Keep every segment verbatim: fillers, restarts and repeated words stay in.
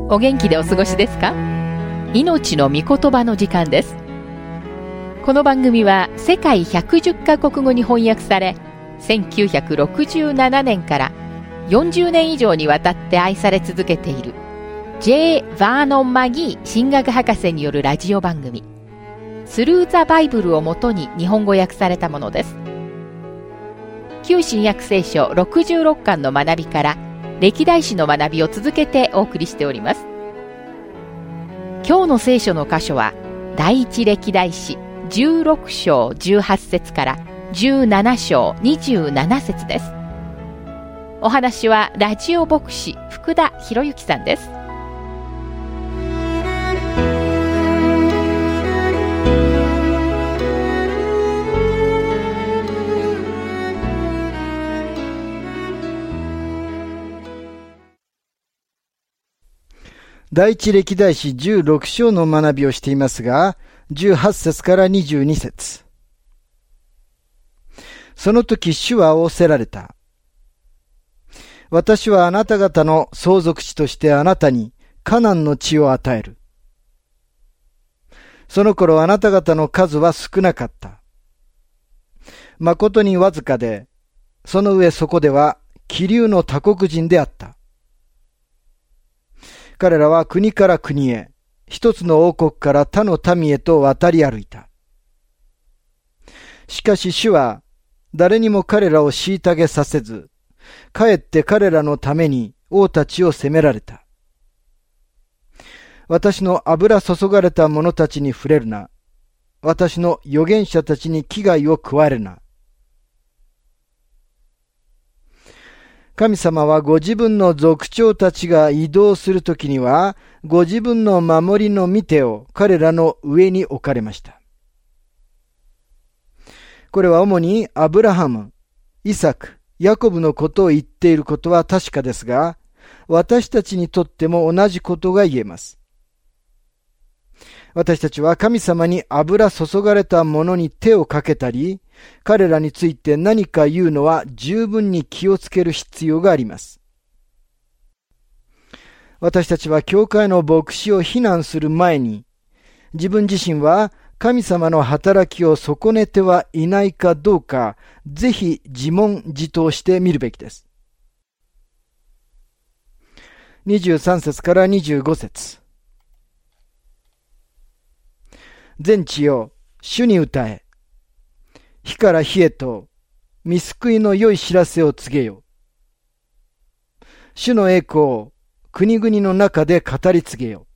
お元気でお過ごしですか？命の御言葉の時間です。この番組は世界ひゃくじゅっカ国語に翻訳され、せんきゅうひゃくろくじゅうななねんからよんじゅうねん以上にわたって愛され続けている J. バーノン・マギー神学博士によるラジオ番組スルー・ザ・バイブルをもとに日本語訳されたものです。旧新約聖書ろくじゅうろっかんの学びから歴代史の学びを続けてお送りしております。今日の聖書の箇所は第一歴代史じゅうろくしょうじゅうはちせつからじゅうななしょうにじゅうななせつです。お話はラジオ牧師福田博之さんです。 第一歴代史じゅうろくしょうの学びをしていますが、じゅうはちせつからにじゅうにせつ。その時主は仰せられた。私はあなた方の相続地としてあなたにカナンの地を与える。その頃あなた方の数は少なかった。誠にわずかで、その上そこでは気流の他国人であった。彼らは国から国へ、一つの王国から他の民へと渡り歩いた。しかし主は誰にも彼らを虐げさせず、かえって彼らのために王たちを責められた。私の油注がれた者たちに触れるな。私の預言者たちに危害を加えるな。神様はご自分の族長たちが移動するときには、ご自分の守りの御手を彼らの上に置かれました。これは主にアブラハム、イサク、ヤコブのことを言っていることは確かですが、私たちにとっても同じことが言えます。私たちは神様に油注がれたものに手をかけたり、彼らについて何か言うのは十分に気をつける必要があります。私たちは教会の牧師を非難する前に、自分自身は神様の働きを損ねてはいないかどうか、ぜひ自問自答してみるべきです。にじゅうさんせつからにじゅうごせつ。全地よ、主に歌え。火から火へと、御救いの良い知らせを告げよ。主の栄光を国々の中で語り継げよ。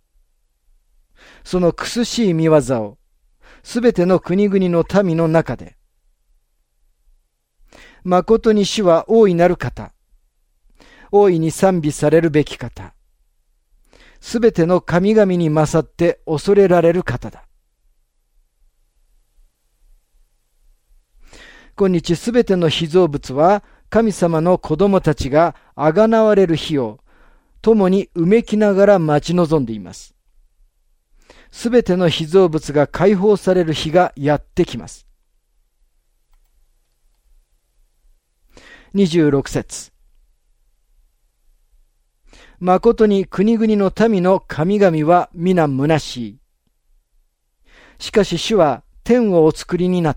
その苦しい見業を、すべての国々の民の中で。誠に主は大いなる方。大いに賛美されるべき方。すべての神々に勝って恐れられる方だ。今日すべての被造物は神様の子供たちがあがなわれる日を共にうめきながら待ち望んでいます。すべての被造物が解放される日がやってきます。にじゅうろくせつ。誠に国々の民の神々は皆虚しい。しかし主は天をお作りになった。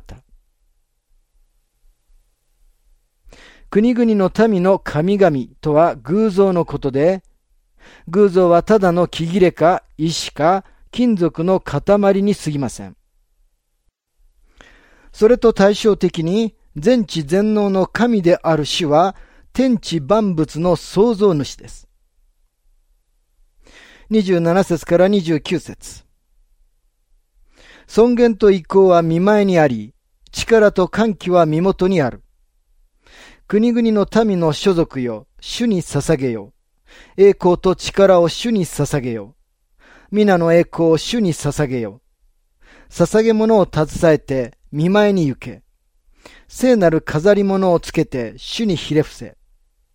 国々の民の神々とは偶像のことで、偶像はただの木切れか石か金属の塊に過ぎません。それと対照的に全知全能の神である主は天地万物の創造主です。にじゅうななせつからにじゅうきゅうせつ。尊厳と威光は御前にあり、力と歓喜は身元にある。国々の民の所属よ、主に捧げよ。栄光と力を主に捧げよ。皆の栄光を主に捧げよ。捧げ物を携えて御前に行け。聖なる飾り物をつけて主にひれ伏せ。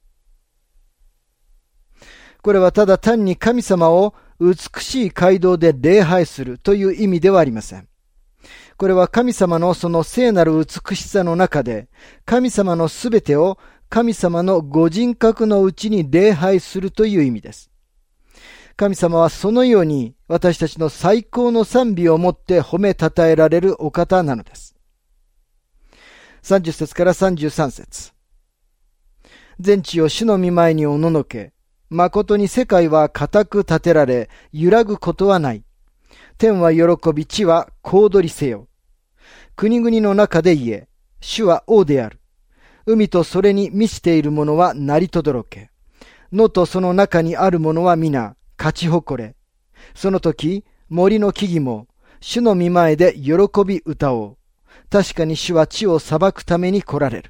これはただ単に神様を美しい街道で礼拝するという意味ではありません。これは神様のその聖なる美しさの中で、神様のすべてを神様のご人格のうちに礼拝するという意味です。 神様はそのように私たちの最高の賛美をもって褒めたたえられるお方なのです。さんじゅっ節からさんじゅうさん節。全地を主の御前におののけ、誠に世界は固く立てられ、揺らぐことはない。天は喜び、地は小躍りせよ。国々の中で言え、主は王である。海とそれに満ちているものは鳴りとどろけ。野とその中にあるものは皆、勝ち誇れ。その時、森の木々も、主の御前で喜び歌おう。確かに主は地を裁くために来られる。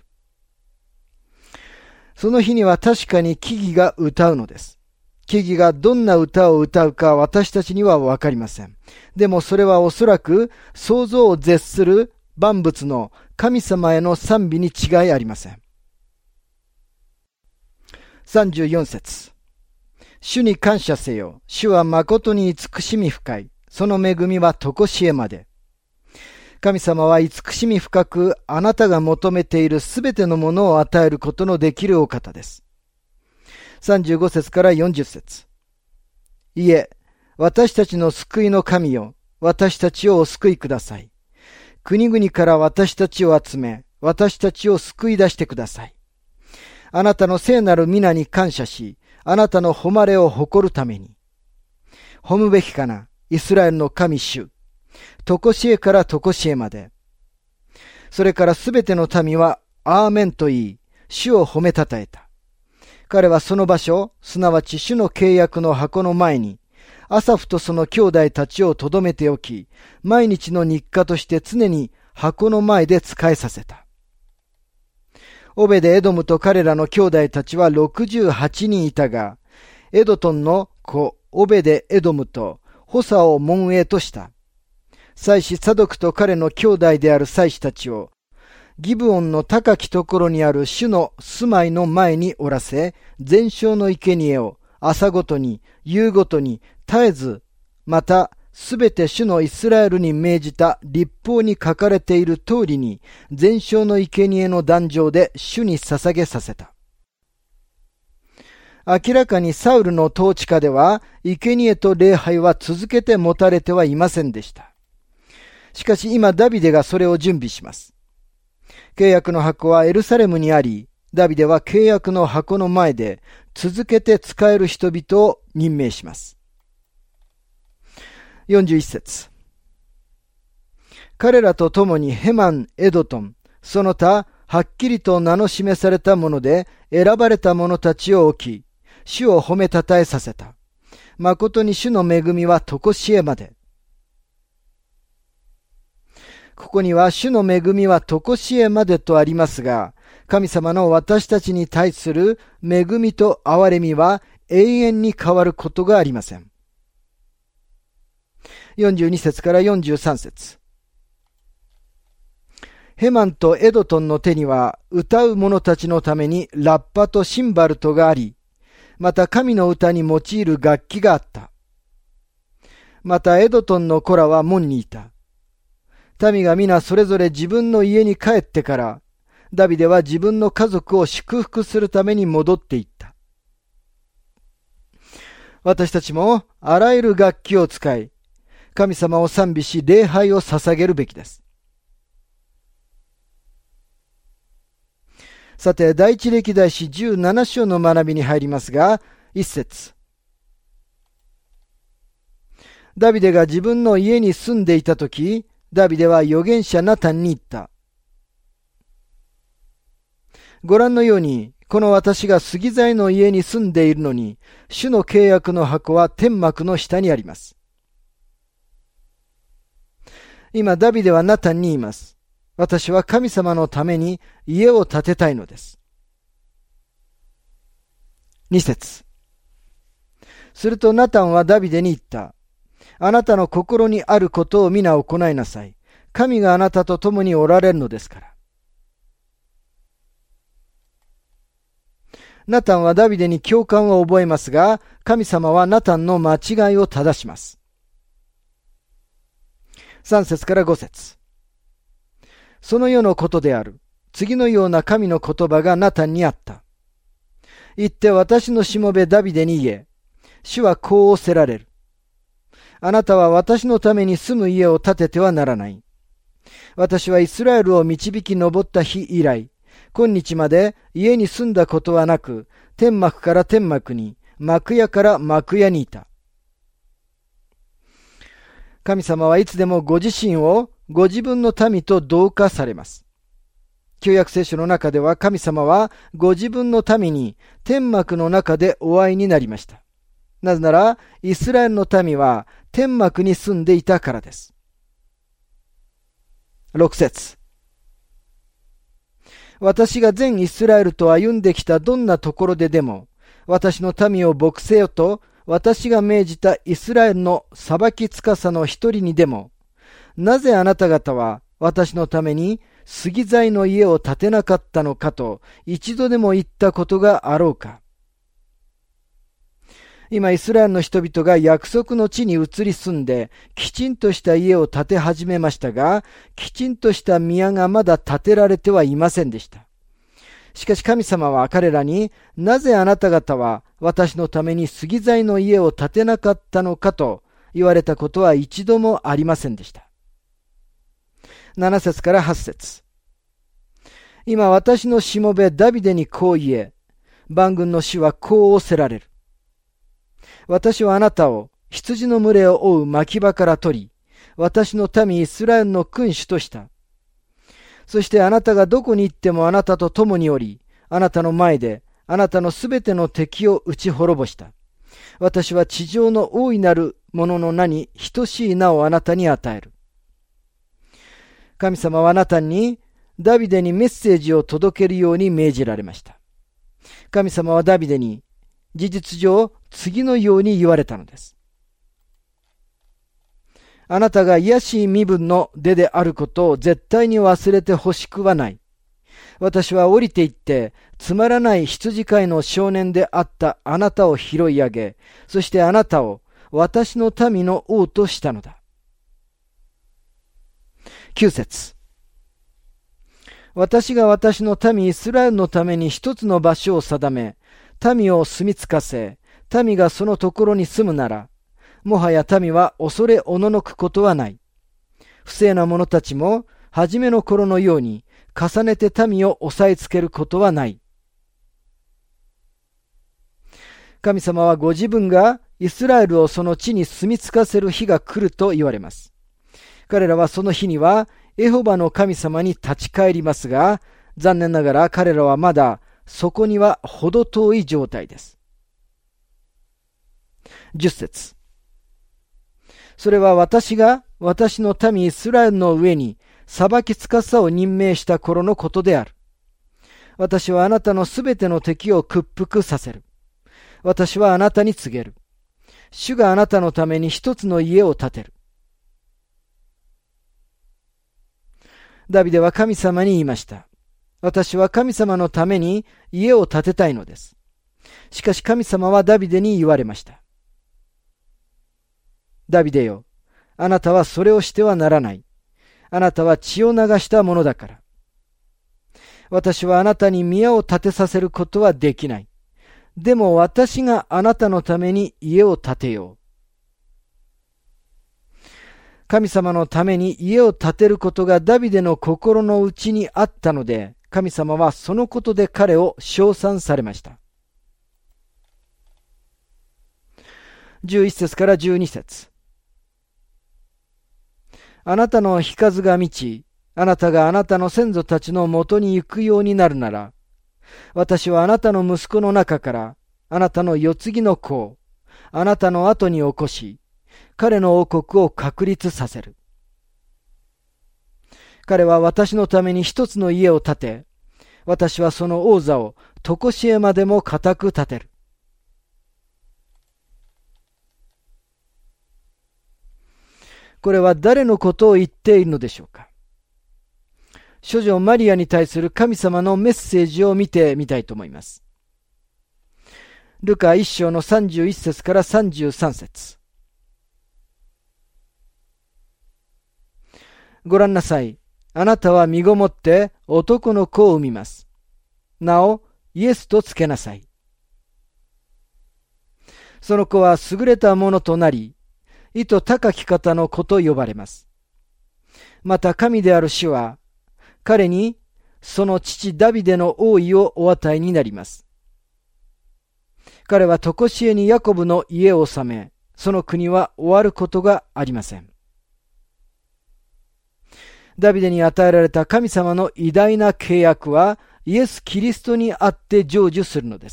その日には確かに木々が歌うのです。木々がどんな歌を歌うか私たちにはわかりません。でもそれはおそらく想像を絶する万物の神様への賛美に違いありません。さんじゅうよん節。主に感謝せよ。主は誠に慈しみ深い。その恵みはとこしえまで。神様は慈しみ深く、あなたが求めているすべてのものを与えることのできるお方です。さんじゅうご節からよんじゅっ節。いえ、私たちの救いの神よ、私たちをお救いください。国々から私たちを集め、私たちを救い出してください。あなたの聖なる皆に感謝し、あなたの誉れを誇るために。褒むべきかな、イスラエルの神主。とこしえからとこしえまで。それからすべての民はアーメンと言い、主を褒めたたえた。彼はその場所、すなわち主の契約の箱の前に、アサフとその兄弟たちをとどめておき、毎日の日課として常に箱の前で仕えさせた。オベデエドムと彼らの兄弟たちはろくじゅうはちにんいたが、エドトンの子オベデエドムとホサを門営とした。祭司サドクと彼の兄弟である祭司たちを、ギブオンの高きところにある主の住まいの前におらせ、全焼の生贄を朝ごとに、夕ごとに絶えず、またすべて主のイスラエルに命じた律法に書かれている通りに、全焼の生贄の壇上で主に捧げさせた。明らかにサウルの統治下では、生贄と礼拝は続けて持たれてはいませんでした。しかし今ダビデがそれを準備します。契約の箱はエルサレムにあり、ダビデは契約の箱の前で続けて仕える人々を任命します。よんじゅういち節。彼らと共にヘマン、エドトン、その他、はっきりと名の示されたもので選ばれた者たちを置き、主を褒めたたえさせた。誠に主の恵みはとこしえまで。ここには主の恵みはとこしえまでとありますが、神様の私たちに対する恵みと憐れみは永遠に変わることがありません。よんじゅうに節からよんじゅうさん節。ヘマンとエドトンの手には歌う者たちのためにラッパとシンバルトがあり、また神の歌に用いる楽器があった。またエドトンの子らは門にいた。民が皆それぞれ自分の家に帰ってから、ダビデは自分の家族を祝福するために戻っていった。私たちもあらゆる楽器を使い、神様を賛美し礼拝を捧げるべきです。さて、第一歴代史じゅうなな章の学びに入りますが、一節。ダビデが自分の家に住んでいたとき、ダビデは預言者ナタンに言った。ご覧のように、この私が杉材の家に住んでいるのに、主の契約の箱は天幕の下にあります。今、ダビデはナタンに言います。私は神様のために家を建てたいのです。二節。するとナタンはダビデに言った。あなたの心にあることを皆行いなさい。神があなたと共におられるのですから。ナタンはダビデに共感を覚えますが、神様はナタンの間違いを正します。さん節からご節。その世のことである。次のような神の言葉がナタンにあった。言って私のしもべダビデに言え。 主はこう仰せられる。あなたは私のために住む家を建ててはならない。私はイスラエルを導き上った日以来、今日まで家に住んだことはなく、天幕から天幕に、幕屋から幕屋にいた。神様はいつでもご自身をご自分の民と同化されます。旧約聖書の中では神様はご自分の民に天幕の中でお会いになりました。なぜなら、イスラエルの民は天幕に住んでいたからです。ろく節。私が全イスラエルと歩んできたどんなところででも、私の民を牧せよと、私が命じたイスラエルの裁き司の一人にでも、なぜあなた方は私のために杉材の家を建てなかったのかと一度でも言ったことがあろうか。今イスラエルの人々が約束の地に移り住んできちんとした家を建て始めましたが、きちんとした宮がまだ建てられてはいませんでした。しかし神様は彼らに、なぜあなた方は私のために杉材の家を建てなかったのかと言われたことは一度もありませんでした。なな節からはち節。今私のしもべダビデにこう言え、万軍の主はこう仰せられる。私はあなたを羊の群れを追う牧場から取り、私の民イスラエルの君主とした。そしてあなたがどこに行ってもあなたと共におり、あなたの前であなたのすべての敵を打ち滅ぼした。私は地上の大いなるものの名に等しい名をあなたに与える。神様はあなたにダビデにメッセージを届けるように命じられました。神様はダビデに事実上次のように言われたのです。あなたが卑しい身分の出であることを絶対に忘れてほしくはない。私は降りて行ってつまらない羊飼いの少年であったあなたを拾い上げ、そしてあなたを私の民の王としたのだ。きゅう節。私が私の民イスラエルのために一つの場所を定め、民を住みつかせ、民がそのところに住むなら、もはや民は恐れおののくことはない。不正な者たちも、初めの頃のように、重ねて民を押さえつけることはない。神様はご自分がイスラエルをその地に住みつかせる日が来ると言われます。彼らはその日には、エホバの神様に立ち返りますが、残念ながら彼らはまだそこには程遠い状態です。じゅっ節。それは私が私の民イスラエルの上に裁き司を任命した頃のことである。私はあなたのすべての敵を屈服させる。私はあなたに告げる。主があなたのために一つの家を建てる。ダビデは神様に言いました。私は神様のために家を建てたいのです。しかし神様はダビデに言われました。ダビデよ、あなたはそれをしてはならない。あなたは血を流したものだから。私はあなたに宮を建てさせることはできない。でも私があなたのために家を建てよう。神様のために家を建てることがダビデの心の内にあったので、神様はそのことで彼を称賛されました。じゅういち節からじゅうに節。あなたの日数が満ち、あなたがあなたの先祖たちのもとに行くようになるなら、私はあなたの息子の中から、あなたの世継ぎの子を、あなたの後に起こし、彼の王国を確立させる。彼は私のために一つの家を建て、私はその王座を常しえまでも固く立てる。これは誰のことを言っているのでしょうか。処女マリアに対する神様のメッセージを見てみたいと思います。ルカ一章のさんじゅういち節からさんじゅうさん節。ご覧なさい。あなたは身ごもって男の子を産みます。名をイエスとつけなさい。 その子は優れたものとなり、意図高き方の子と呼ばれます。また神である主は、彼にその父ダビデの王位をお与えになります。彼は常しえにヤコブの家を治め、その国は終わることがありません。ダビデに与えられた神様の偉大な契約は、イエス・キリストにあって成就するのです。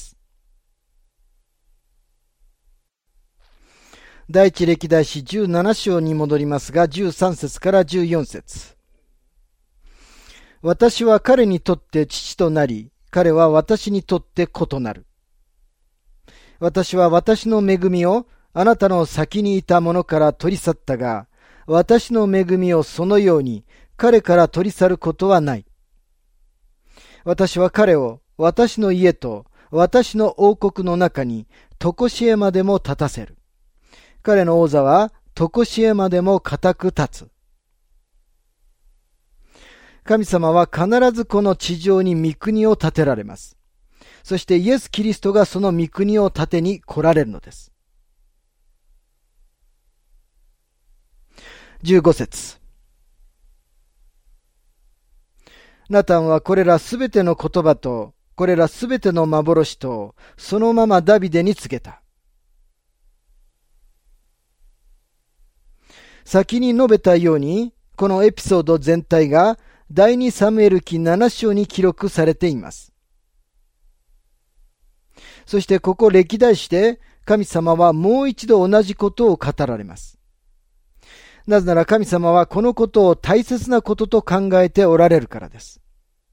第一歴代史じゅうなな章に戻りますが、じゅうさん節からじゅうよん節。私は彼にとって父となり、彼は私にとって子となる。私は私の恵みをあなたの先にいたものから取り去ったが、私の恵みをそのように彼から取り去ることはない。私は彼を私の家と私の王国の中に常しえまでも立たせる。彼の王座は常しえまでも固く立つ。神様は必ずこの地上に御国を建てられます。そしてイエス・キリストがその御国を建てに来られるのです。じゅうご節。ナタンはこれらすべての言葉と、これらすべての幻と、そのままダビデに告げた。先に述べたように、このエピソード全体が第二サムエル記なな章に記録されています。そしてここ歴代史で神様はもう一度同じことを語られます。なぜなら神様はこのことを大切なことと考えておられるからです。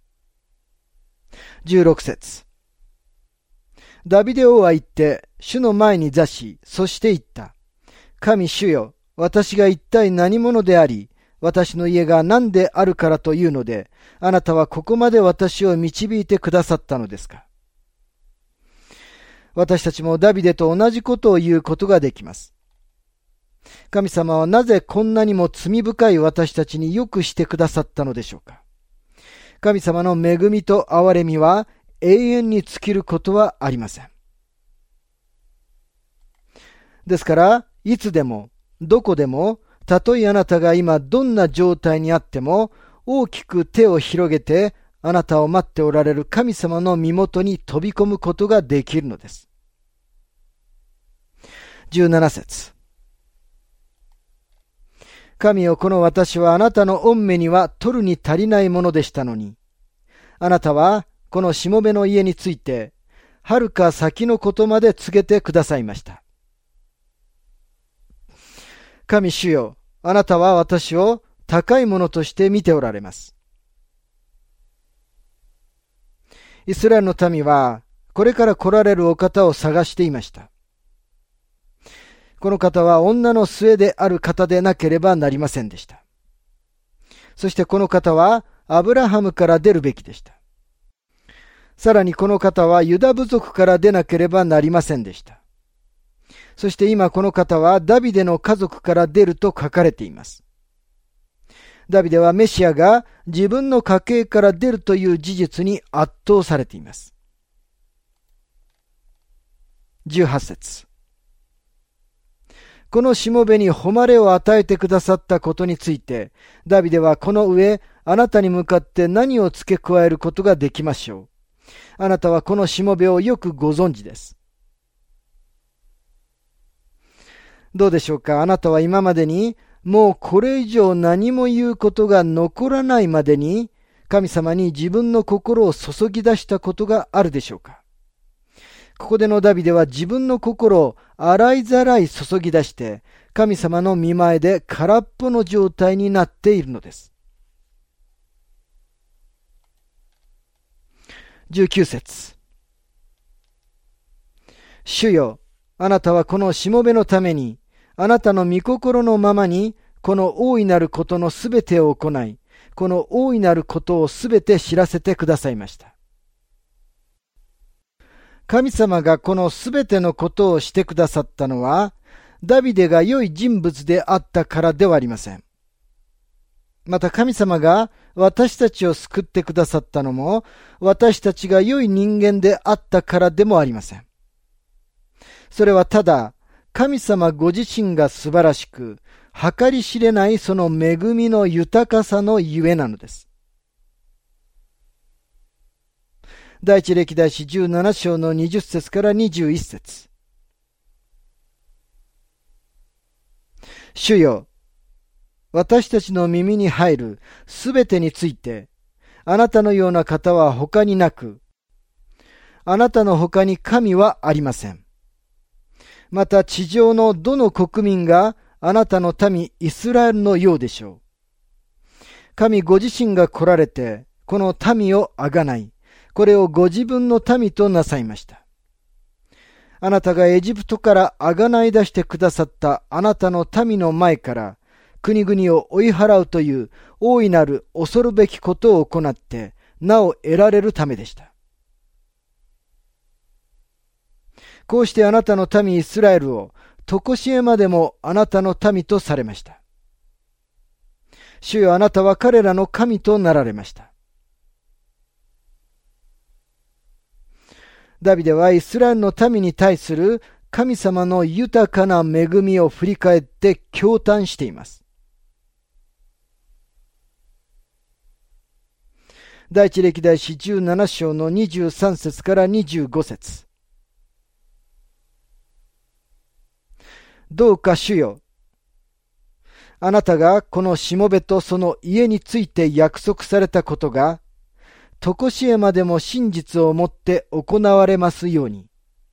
じゅうろく節。ダビデ王は言って、主の前に座し、そして言った。神主よ、私が一体何者であり、私の家が何であるからというので、あなたはここまで私を導いてくださったのですか。私たちもダビデと同じことを言うことができます。神様はなぜこんなにも罪深い私たちによくしてくださったのでしょうか。神様の恵みと憐れみは永遠に尽きることはありません。ですから、いつでも、どこでも、たとえあなたが今どんな状態にあっても、大きく手を広げて、あなたを待っておられる神様の身元に飛び込むことができるのです。じゅうなな節。神よ、この私はあなたの御目には取るに足りないものでしたのに、あなたはこのしもべの家について、はるか先のことまで告げてくださいました。神主よ、あなたは私を高いものとして見ておられます。イスラエルの民は、これから来られるお方を探していました。この方は女の末である方でなければなりませんでした。そしてこの方はアブラハムから出るべきでした。さらにこの方はユダ部族から出なければなりませんでした。そして今この方はダビデの家族から出ると書かれています。ダビデはメシアが自分の家系から出るという事実に圧倒されています。じゅうはち節。このしもべに誉れを与えてくださったことについて、ダビデはこの上、あなたに向かって何を付け加えることができましょう。あなたはこのしもべをよくご存知です。どうでしょうか。あなたは今までに、もうこれ以上何も言うことが残らないまでに、神様に自分の心を注ぎ出したことがあるでしょうか。ここでのダビデは自分の心を洗いざらい注ぎ出して、神様の御前で空っぽの状態になっているのです。じゅうきゅう節。主よ、あなたはこのしもべのために、あなたの御心のままに、この大いなることのすべてを行い、この大いなることをすべて知らせてくださいました。神様がこのすべてのことをしてくださったのは、ダビデが良い人物であったからではありません。また神様が私たちを救ってくださったのも、私たちが良い人間であったからでもありません。 それはただ神様ご自身が素晴らしく、計り知れないその恵みの豊かさのゆえなのです。第一歴代史じゅうなな章のにじゅっ節からにじゅういち節。主よ、私たちの耳に入るすべてについて、あなたのような方は他になく、あなたの他に神はありません。また地上のどの国民があなたの民イスラエルのようでしょう。神ご自身が来られて、この民をあがない、これをご自分の民となさいました。あなたがエジプトからあがない出してくださったあなたの民の前から国々を追い払うという大いなる恐るべきことを行ってなお得られるためでした。こうしてあなたの民イスラエルを常しえまでもあなたの民とされました。主よ、あなたは彼らの神となられました。ダビデはイスラエルの民に対する神様の豊かな恵みを振り返って驚嘆しています。第一歴代史じゅうなな章のにじゅうさん節からにじゅうご節。どうか主よ、あなたがこのしもべとその家について約束されたことが常しえまでも真実をもって行われますように。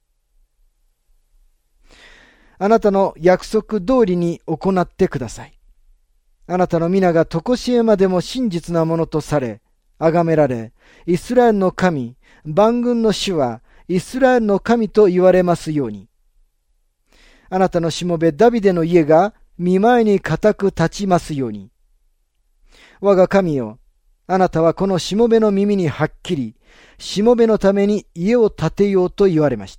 あなたの約束通りに行ってください。あなたの皆が常しえまでも真実なものとされ、崇められ、イスラエルの神、万軍の主はイスラエルの神と言われますように。あなたのしもべダビデの家が御前に固く立ちますように。我が神よ、あなたはこのしもべの耳にはっきり、しもべのために家を建てようと言われました。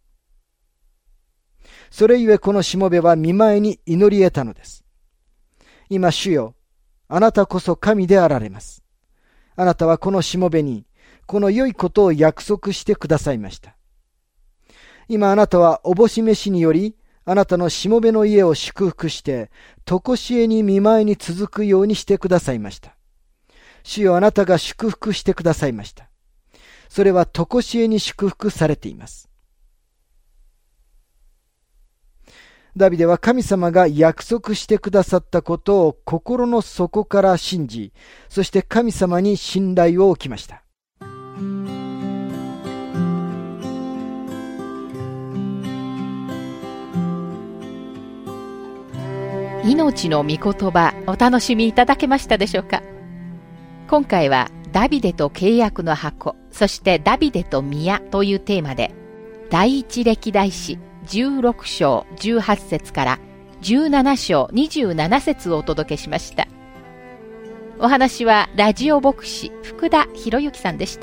それゆえこのしもべは御前に祈り得たのです。今主よ、あなたこそ神であられます。あなたはこのしもべに、この良いことを約束してくださいました。今あなたはおぼし飯により、あなたのしもべの家を祝福して、とこしえに御前に続くようにしてくださいました。主よ、あなたが祝福してくださいました。それはとこしえに祝福されています。ダビデは神様が約束してくださったことを心の底から信じ、そして神様に信頼を置きました。 命の御言葉、お楽しみいただけましたでしょうか。今回はダビデと契約の箱、そしてダビデと宮というテーマで、第一歴代史じゅうろく章じゅうはち節からじゅうなな章にじゅうなな節をお届けしました。お話はラジオ牧師福田博之さんでした。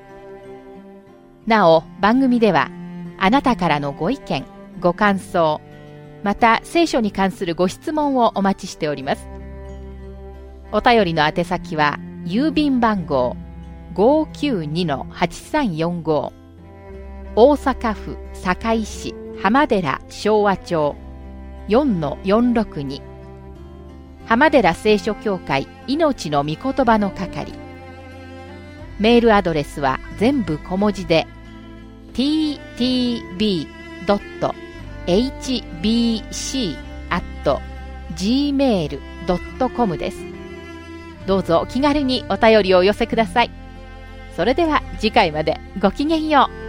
なお、番組ではあなたからのご意見、ご感想、また聖書に関するご質問をお待ちしております。お便りの宛先は郵便番号 ごーきゅうにのはちさんよんご、大阪府堺市浜寺昭和町 よんのよんろくに、浜寺聖書協会命の御言葉の係。メールアドレスは全部小文字で ティーティービードットエイチビーシーアットジーメールドットコム です。どうぞお気軽にお便りをお寄せください。それでは次回までごきげんよう。